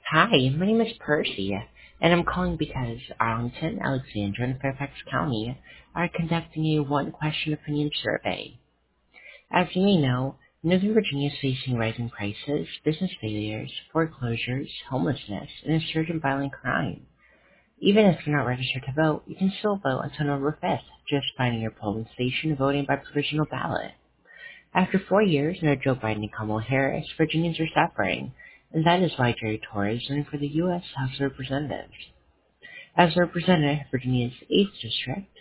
Hi, my name is Percy, and I'm calling because Arlington, Alexandria, and Fairfax County are conducting a one-question opinion survey. As you may know, Northern Virginia is facing rising prices, business failures, foreclosures, homelessness, and a surge in violent crime. Even if you're not registered to vote, you can still vote until November 5th, just finding your polling station and voting by provisional ballot. After 4 years under Joe Biden and Kamala Harris, Virginians are suffering, and that is why Jerry Torres is running for the U.S. House of Representatives. As a representative of Virginia's 8th District,